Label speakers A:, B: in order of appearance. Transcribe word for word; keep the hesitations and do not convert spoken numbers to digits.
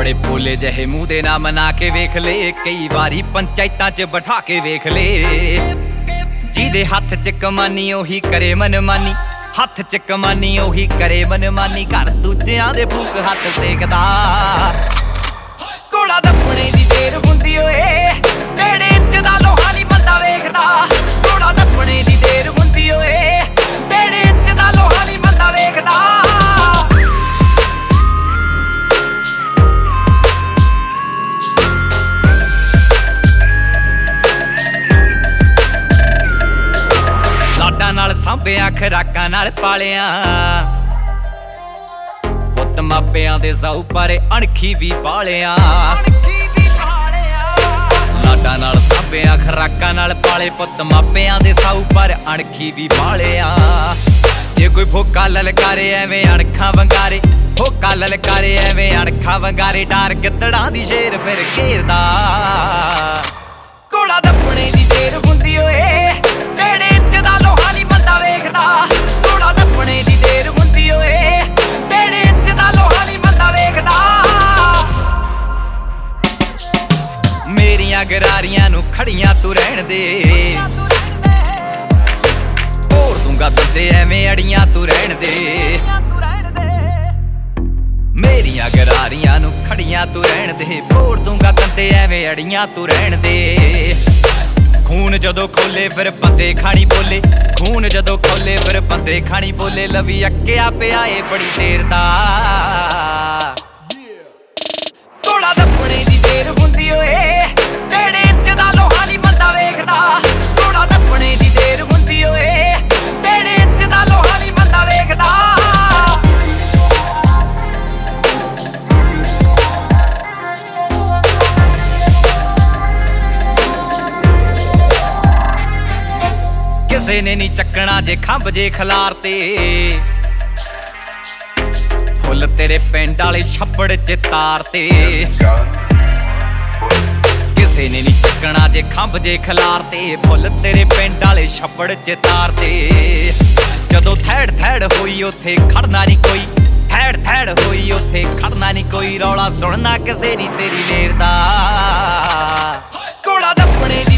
A: माड़े भोले जहे मूँह दे ना मना के वेख ले, कई बारी पंचायतां च बैठा के वेख ले। जिहदे हत्थ च कमानी ओही करे मनमानी, हत्थ च कमानी ओही करे मनमानी। घर दूजियां दे फूक हत्थ सेकदा, घोड़ा दफने दी देर हुंदी ओए, बेड़े च दा लोहा नी बंदा वेखदा। घोड़ा दफने दी देर हुंदी ओए, बेड़े च दा लोहा नी बंदा वेखदा। नाल सांभिया खराकां नाल पालिया, पुत्त मापियां दे साऊ पर अणखी भी पालिया। लाडा नाल सांभिया खराकां नाल पाले, पुत्त मापियां दे साऊ पर अणखी भी पालिया। जे कोई भोका ललकारे एवें अणखां वंगारे, भोका ललकारे एवें अणखां वंगारे। डार गिद्दड़ां दी शेर फिर घेरदा, घोड़ा दफने दी देर हुंदी ओए, बेड़े च दा लोहा नी बंदा वेखदा। घोड़ा दफने दी देर हुंदी ओए, बेड़े च दा लोहा नी बंदा वेखदा। मेरियां गरारियां नू खड़ियां तू रहण दे, भोर दूंगा दंदे एवें अड़ियां तू रहण दे। मेरियां गरारियां नू खड़ियां तू रहण दे, भोर दूंगा दंदे एवें अड़ियां तू रहण दे। खून जदों खोले फिर बंदे खानी बोले, खून जदों खोले फिर बंदे खानी बोले। लवी अक्किया पिया ए बड़ी देर दा, घोड़ा दफने दी देर हुंदी ओए, बेड़े च दा लोहा नी बंदा वेखदा। घोड़ा दफने दी देर हुंदी ओए, बेड़े च दा लोहा नी बंदा वेखदा। किसे ने नी चकना जे खंभ जे खलारते, फुल तेरे पिंड आले छप्पड़ च तारते। किसे ने नी चकना जे खंभ जे खलारते, फुल तेरे पिंड आले छप्पड़ च तारते। जदों थैड़ थैड़ होई उत्थे खड़ना नी कोई, थैड़ थैड़ होई उत्थे खड़ना नी कोई। रौला सुनना किसे नी तेरी लेर दा, घोड़ा दफने दी